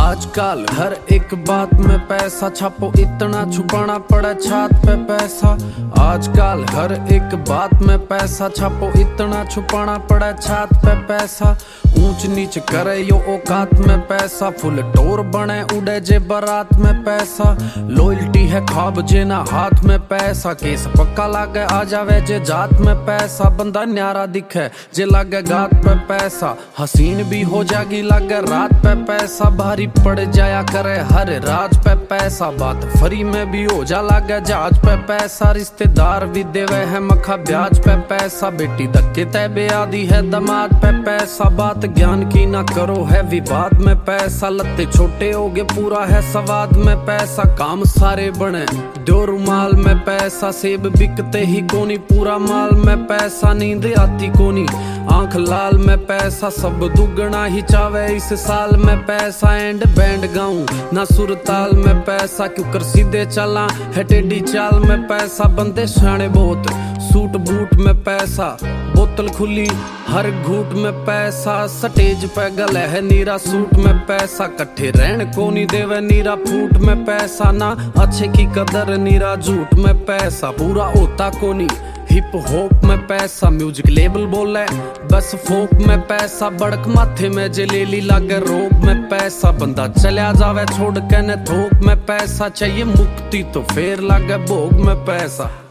आजकल हर एक बात में पैसा छापो, इतना छुपाना पड़ा छात पे पैसा। आजकल हर एक बात में पैसा छापो, इतना छुपाना पड़ा छात पे पैसा। ऊंच नीच करे यो औकात में पैसा, फुल टोर बने उड़े जे बारात में पैसा। लॉयल्टी है ख्वाब जे ना हाथ में पैसा, केस पक्का लागे आ जावे जे जात में पैसा। बंदा न्यारा दिखे जे लागे गात पे पैसा, हसीन भी हो जागी लागे रात पे पैसा। भारी पड़ जाया करे हर राज पे पैसा, बात फ्री में भी हो जा लागे जहाज पे पैसा। रिश्तेदार भी देवे है मखा ब्याज पे पैसा, बेटी धक्के तय बेआदी है दमाद पे पैसा। बात ज्ञान की ना करो है विवाद में पैसा, लत्ते छोटे होगे पूरा है सवाद में पैसा। काम सारे बने दो रुमाल में पैसा, सेब बिकते ही कोनी पूरा माल में पैसा। नींद आती कोनी आंख लाल में पैसा, सब दुगना ही चावे इस साल में पैसा। एंड बैंड गाऊं ना सुर ताल में पैसा, क्यों कर सीधे चला है टेढ़ी चाल में पैसा। बंदे शाने बहुत सूट बूट में पैसा, बोतल खुली हर घूट में पैसा। स्टेज पे गले है नीरा सूट में पैसा, कट्ठे रहन को नहीं देवे नीरा फूट में पैसा। ना अच्छे की कदर नीरा झूठ में पैसा, पूरा होता को नहीं हिप हॉप में पैसा। म्यूजिक लेबल बोले बस फोक में पैसा, बड़क माथे में जलेली लागे रोग में पैसा। बंदा चला जावे छोड़ के न थोक में पैसा, चाहिए मुक्ति तो फेर लागे भोग में पैसा।